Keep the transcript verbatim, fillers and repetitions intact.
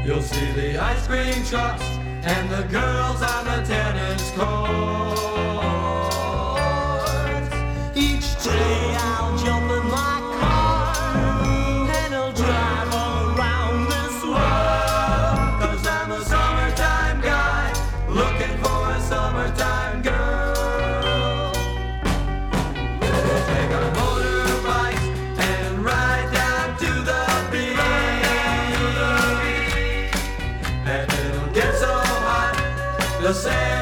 You'll see the ice cream trucks and the girls on the tennis courts. Each day I'll jump in my car and I'll drive around this world. 'Cause I'm a summertime guy looking for a summertime girl. We'll take our motorbikes and ride down to the beach. And it'll get so hot, the sand